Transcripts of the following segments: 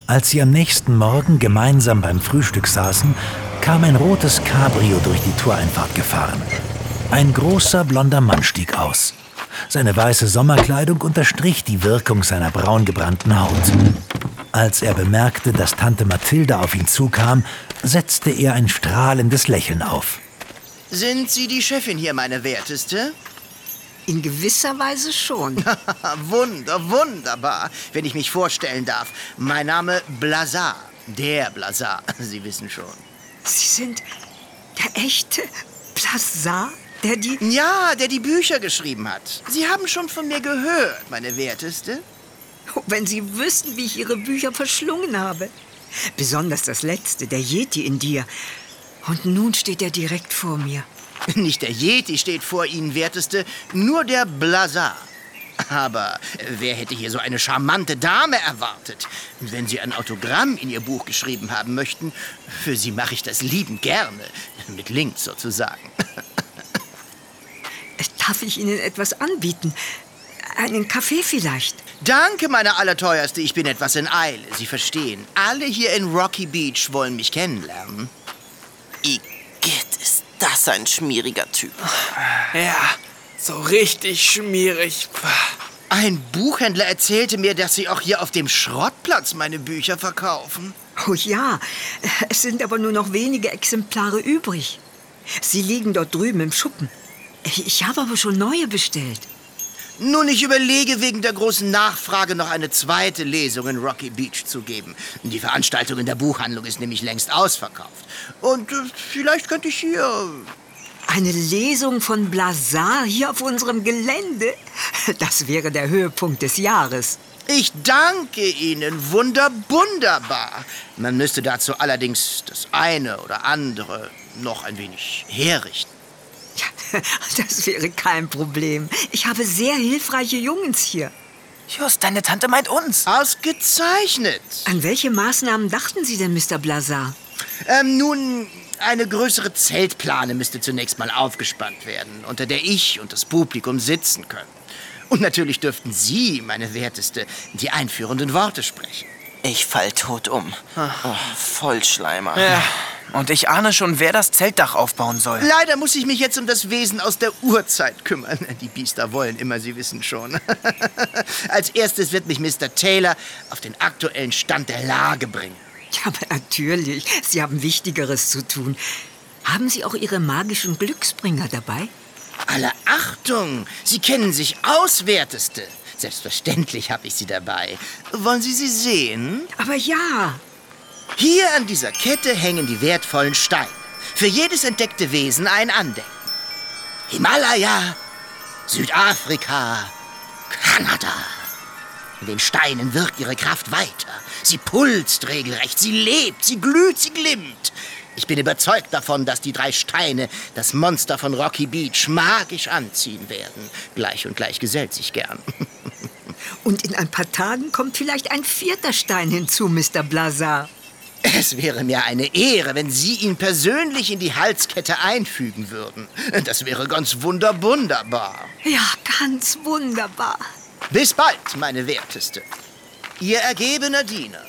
Als sie am nächsten Morgen gemeinsam beim Frühstück saßen, kam ein rotes Cabrio durch die Toreinfahrt gefahren. Ein großer, blonder Mann stieg aus. Seine weiße Sommerkleidung unterstrich die Wirkung seiner braun gebrannten Haut. Als er bemerkte, dass Tante Mathilda auf ihn zukam, setzte er ein strahlendes Lächeln auf. Sind Sie die Chefin hier, meine Werteste? In gewisser Weise schon. Wunderbar, wenn ich mich vorstellen darf. Mein Name Blazar, der Blazar, Sie wissen schon. Sie sind der echte Blazar, der die Bücher geschrieben hat. Sie haben schon von mir gehört, meine Werteste. Oh, wenn Sie wüssten, wie ich Ihre Bücher verschlungen habe. Besonders das letzte, der Yeti in dir. Und nun steht er direkt vor mir. Nicht der Yeti steht vor Ihnen, Werteste, nur der Blazar. Aber wer hätte hier so eine charmante Dame erwartet? Wenn Sie ein Autogramm in Ihr Buch geschrieben haben möchten, für Sie mache ich das liebend gerne. Mit Links sozusagen. Darf ich Ihnen etwas anbieten? Einen Kaffee vielleicht? Danke, meine Allerteuerste. Ich bin etwas in Eile. Sie verstehen. Alle hier in Rocky Beach wollen mich kennenlernen. Igitt, ist das ein schmieriger Typ. Ja, so richtig schmierig. Ein Buchhändler erzählte mir, dass Sie auch hier auf dem Schrottplatz meine Bücher verkaufen. Oh ja, es sind aber nur noch wenige Exemplare übrig. Sie liegen dort drüben im Schuppen. Ich habe aber schon neue bestellt. Nun, ich überlege, wegen der großen Nachfrage noch eine zweite Lesung in Rocky Beach zu geben. Die Veranstaltung in der Buchhandlung ist nämlich längst ausverkauft. Und vielleicht könnte ich hier... Eine Lesung von Blazar hier auf unserem Gelände? Das wäre der Höhepunkt des Jahres. Ich danke Ihnen, wunderbar. Man müsste dazu allerdings das eine oder andere noch ein wenig herrichten. Ja, das wäre kein Problem. Ich habe sehr hilfreiche Jungens hier. Just, deine Tante meint uns. Ausgezeichnet. An welche Maßnahmen dachten Sie denn, Mr. Blazar? Nun, eine größere Zeltplane müsste zunächst mal aufgespannt werden, unter der ich und das Publikum sitzen können. Und natürlich dürften Sie, meine Werteste, die einführenden Worte sprechen. Ich fall tot um. Oh, Vollschleimer. Ja. Und ich ahne schon, wer das Zeltdach aufbauen soll. Leider muss ich mich jetzt um das Wesen aus der Urzeit kümmern. Die Biester wollen immer, Sie wissen schon. Als erstes wird mich Mr. Taylor auf den aktuellen Stand der Lage bringen. Ja, aber natürlich. Sie haben Wichtigeres zu tun. Haben Sie auch Ihre magischen Glücksbringer dabei? Alle Achtung! Sie kennen sich aus, Werteste. Selbstverständlich habe ich sie dabei. Wollen Sie sie sehen? Aber ja. Hier an dieser Kette hängen die wertvollen Steine. Für jedes entdeckte Wesen ein Andenken. Himalaya, Südafrika, Kanada. In den Steinen wirkt ihre Kraft weiter. Sie pulst regelrecht, sie lebt, sie glüht, sie glimmt. Ich bin überzeugt davon, dass die 3 Steine das Monster von Rocky Beach magisch anziehen werden. Gleich und gleich gesellt sich gern. Und in ein paar Tagen kommt vielleicht ein 4. Stein hinzu, Mr. Blazar. Es wäre mir eine Ehre, wenn Sie ihn persönlich in die Halskette einfügen würden. Das wäre ganz wunderbar. Ja, ganz wunderbar. Bis bald, meine Werteste. Ihr ergebener Diener.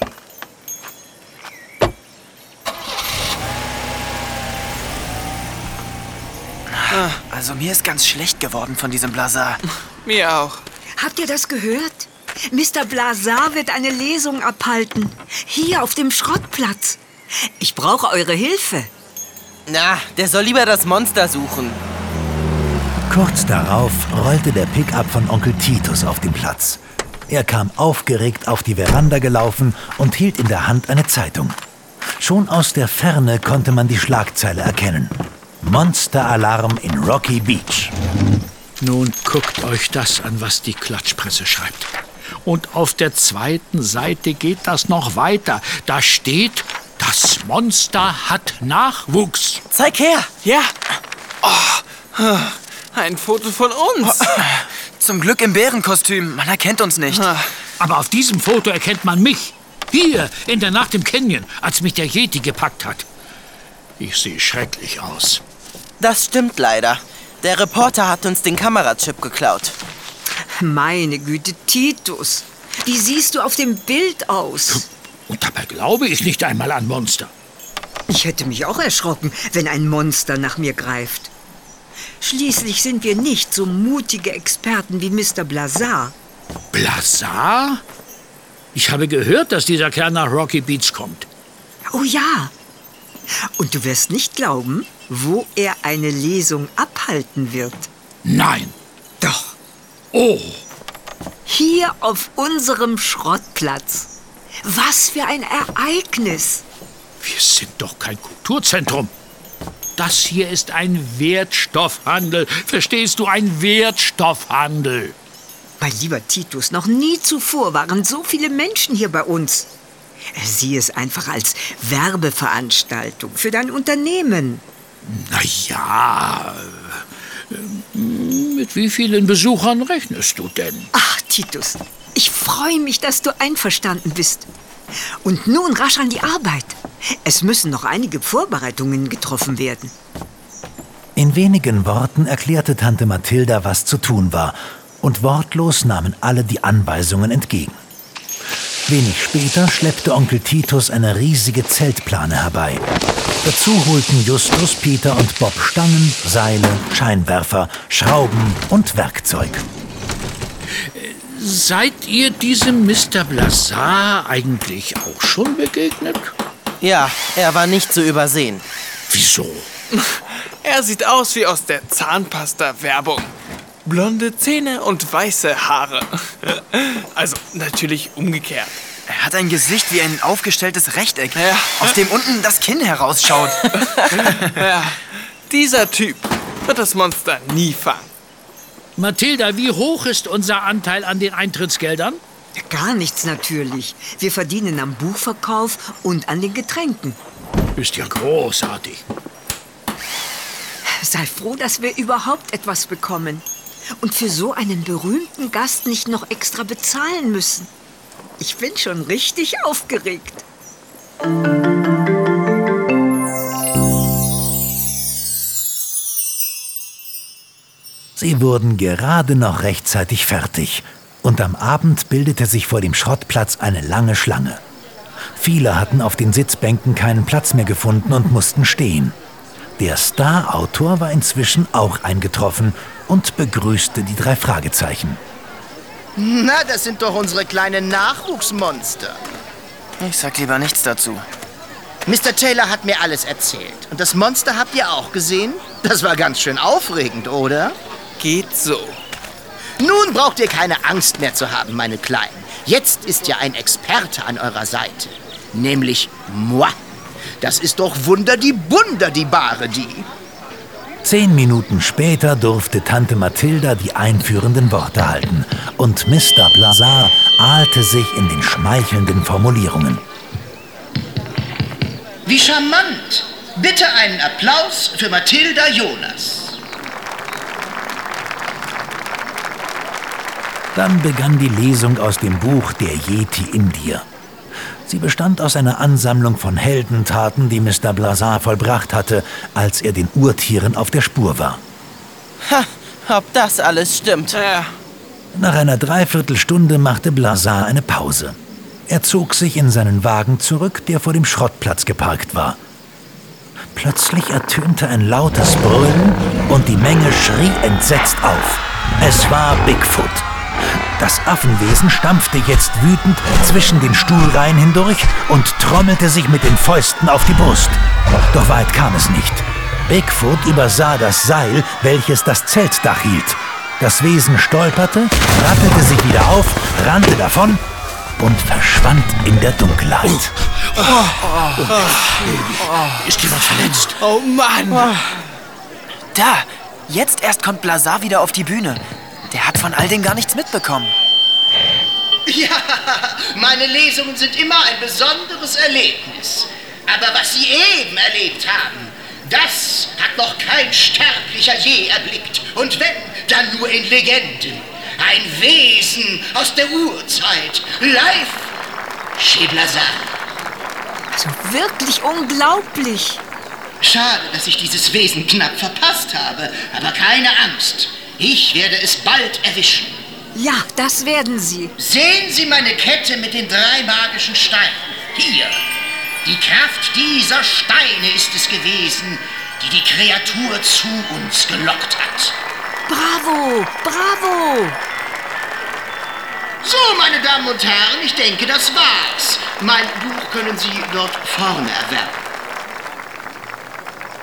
Also mir ist ganz schlecht geworden von diesem Blazar. Mir auch. Habt ihr das gehört? Mr. Blazar wird eine Lesung abhalten. Hier auf dem Schrottplatz. Ich brauche eure Hilfe. Na, der soll lieber das Monster suchen. Kurz darauf rollte der Pickup von Onkel Titus auf den Platz. Er kam aufgeregt auf die Veranda gelaufen und hielt in der Hand eine Zeitung. Schon aus der Ferne konnte man die Schlagzeile erkennen. Monsteralarm in Rocky Beach. Nun guckt euch das an, was die Klatschpresse schreibt. Und auf der 2. Seite geht das noch weiter. Da steht, das Monster hat Nachwuchs. Zeig her. Ja. Oh, ein Foto von uns. Zum Glück im Bärenkostüm. Man erkennt uns nicht. Aber auf diesem Foto erkennt man mich. Hier, in der Nacht im Canyon, als mich der Yeti gepackt hat. Ich sehe schrecklich aus. Das stimmt leider. Der Reporter hat uns den Kamerachip geklaut. Meine Güte, Titus. Wie siehst du auf dem Bild aus? Und dabei glaube ich nicht einmal an Monster. Ich hätte mich auch erschrocken, wenn ein Monster nach mir greift. Schließlich sind wir nicht so mutige Experten wie Mr. Blazar. Blazar? Ich habe gehört, dass dieser Kerl nach Rocky Beach kommt. Oh ja. Und du wirst nicht glauben, wo er eine Lesung abhalten wird. Nein. Doch. Oh. Hier auf unserem Schrottplatz. Was für ein Ereignis. Wir sind doch kein Kulturzentrum. Das hier ist ein Wertstoffhandel. Verstehst du, ein Wertstoffhandel. Mein lieber Titus, noch nie zuvor waren so viele Menschen hier bei uns. Sieh es einfach als Werbeveranstaltung für dein Unternehmen. Na ja, mit wie vielen Besuchern rechnest du denn? Ach, Titus, ich freue mich, dass du einverstanden bist. Und nun rasch an die Arbeit. Es müssen noch einige Vorbereitungen getroffen werden. In wenigen Worten erklärte Tante Mathilda, was zu tun war, und wortlos nahmen alle die Anweisungen entgegen. Wenig später schleppte Onkel Titus eine riesige Zeltplane herbei. Dazu holten Justus, Peter und Bob Stangen, Seile, Scheinwerfer, Schrauben und Werkzeug. Seid ihr diesem Mr. Blazar eigentlich auch schon begegnet? Ja, er war nicht zu übersehen. Wieso? Er sieht aus wie aus der Zahnpasta-Werbung. Blonde Zähne und weiße Haare. Also natürlich umgekehrt. Er hat ein Gesicht wie ein aufgestelltes Rechteck, Ja. aus dem unten das Kinn herausschaut. Ja, dieser Typ wird das Monster nie fangen. Mathilda, wie hoch ist unser Anteil an den Eintrittsgeldern? Gar nichts natürlich. Wir verdienen am Buchverkauf und an den Getränken. Ist ja großartig. Sei froh, dass wir überhaupt etwas bekommen. Und für so einen berühmten Gast nicht noch extra bezahlen müssen. Ich bin schon richtig aufgeregt. Sie wurden gerade noch rechtzeitig fertig. Und am Abend bildete sich vor dem Schrottplatz eine lange Schlange. Viele hatten auf den Sitzbänken keinen Platz mehr gefunden und mussten stehen. Der Star-Autor war inzwischen auch eingetroffen und begrüßte die 3 Fragezeichen. Na, das sind doch unsere kleinen Nachwuchsmonster. Ich sag lieber nichts dazu. Mr. Taylor hat mir alles erzählt. Und das Monster habt ihr auch gesehen? Das war ganz schön aufregend, oder? Geht so. Nun braucht ihr keine Angst mehr zu haben, meine Kleinen. Jetzt ist ja ein Experte an eurer Seite. Nämlich moi. Das ist doch Wunder die Bare die. 10 Minuten später durfte Tante Mathilda die einführenden Worte halten. Und Mr. Blazar ahlte sich in den schmeichelnden Formulierungen. Wie charmant. Bitte einen Applaus für Mathilda Jonas. Dann begann die Lesung aus dem Buch Der Yeti in dir. Sie bestand aus einer Ansammlung von Heldentaten, die Mr. Blazar vollbracht hatte, als er den Urtieren auf der Spur war. Ha, ob das alles stimmt. Ja, Nach einer Dreiviertelstunde machte Blazar eine Pause. Er zog sich in seinen Wagen zurück, der vor dem Schrottplatz geparkt war. Plötzlich ertönte ein lautes Brüllen und die Menge schrie entsetzt auf. Es war Bigfoot. Das Affenwesen stampfte jetzt wütend zwischen den Stuhlreihen hindurch und trommelte sich mit den Fäusten auf die Brust. Doch weit kam es nicht. Bigfoot übersah das Seil, welches das Zeltdach hielt. Das Wesen stolperte, rappelte sich wieder auf, rannte davon und verschwand in der Dunkelheit. Ist jemand verletzt? oh Mann. Da, jetzt erst kommt Blazar wieder auf die Bühne. Der hat von all dem gar nichts mitbekommen. Ja, meine Lesungen sind immer ein besonderes Erlebnis. Aber was Sie eben erlebt haben, das hat noch kein Sterblicher je erblickt. Und wenn, dann nur in Legenden. Ein Wesen aus der Urzeit. Live chez Blazar. Also wirklich unglaublich. Schade, dass ich dieses Wesen knapp verpasst habe. Aber keine Angst. Ich werde es bald erwischen. Ja, das werden Sie. Sehen Sie meine Kette mit den 3 magischen Steinen. Hier, die Kraft dieser Steine ist es gewesen, die die Kreatur zu uns gelockt hat. Bravo, bravo! So, meine Damen und Herren, ich denke, das war's. Mein Buch können Sie dort vorne erwerben.